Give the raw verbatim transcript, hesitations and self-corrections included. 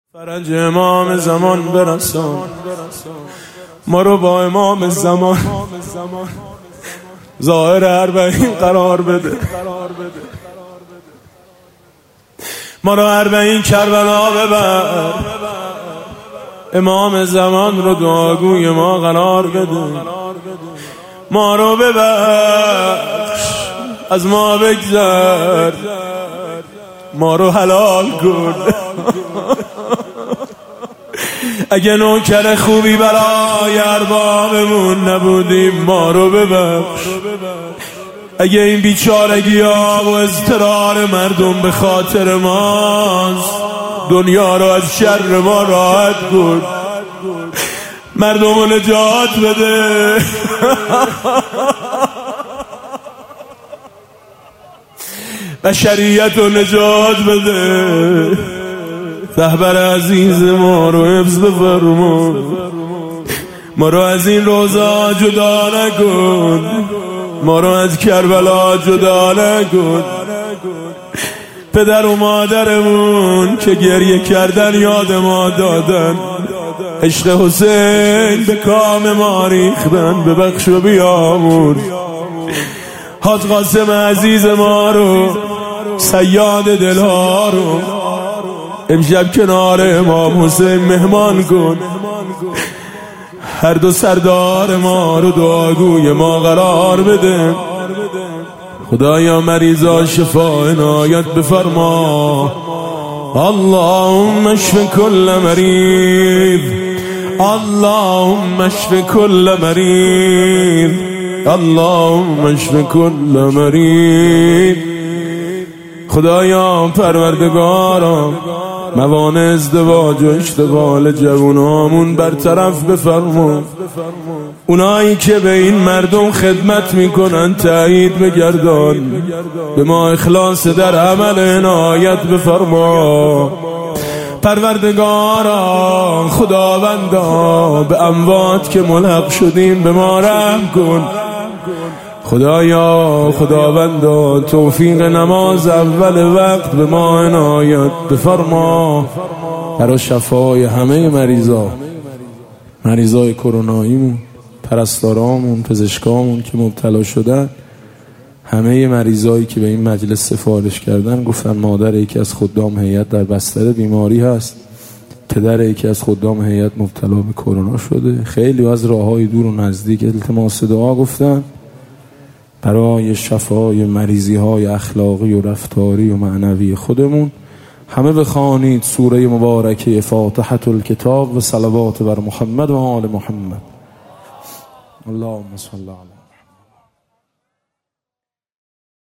فرج امام زمان برسان، ما رو با امام زمان ظاهر اربعین قرار بده، ما رو اربعین کربلا ببر، امام زمان رو دعاگوی ما قرار بده، ما رو ببخش، از ما بگذر، ما رو حلال کن. اگه نوکر خوبی برای اربابمون نبودیم ما رو ببخش، اگه این بیچارگی ها و اضطرار مردم به خاطر ماست، دنیا رو از شر ما راحت کن، مردم رو نجات بده. بشریت رو نجات بده. رهبر عزیز ما رو حفظ بفرما، ما رو از این روزا جدا نکن، ما رو از کربلا جدا نکن. پدر و مادرمون که گریه کردن یاد ما دادن، عشق حسین به کام ما ریختن، ببخش و بیامرز. حاج قاسم عزیز ما رو، صیاد دلها رو امشب کنار امام حسین مهمان کن. هر دو سردار ما رو دعاگوی ما قرار بده. خدایا مریضا شفا عنایت بفرما. اللهم اشف کل مریض، اللهم اشف کل مریض، اللهم اشف کل مریض. خدایا پروردگارا موانع ازدواج و اشتغال جوانامون برطرف بفرما. اونایی که به این مردم خدمت میکنن تایید بگردان، به ما اخلاص در عمل عنایت بفرما. پروردگارا خداوندا به اموات که ملحق شدیم به ما رحم کن. خدایا خداوندا توفیق نماز اول وقت به ما عنایت بفرما. برای شفای همه مریضا، مریضای کروناییمون، پرستارامون، پزشکامون که مبتلا شدن، همه مریضایی که به این مجلس سفارش کردن، گفتن مادر یکی از خدام هیئت در بستر بیماری هست، پدر یکی از خدام هیئت مبتلا به کرونا شده. خیلی از راههای دور و نزدیک التماس دعا گفتن برای شفای مریضی های اخلاقی و رفتاری و معنوی خودمون. همه بخوانید سوره مبارکه فاتحة الکتاب و صلوات بر محمد و آل محمد. اللهم صل علی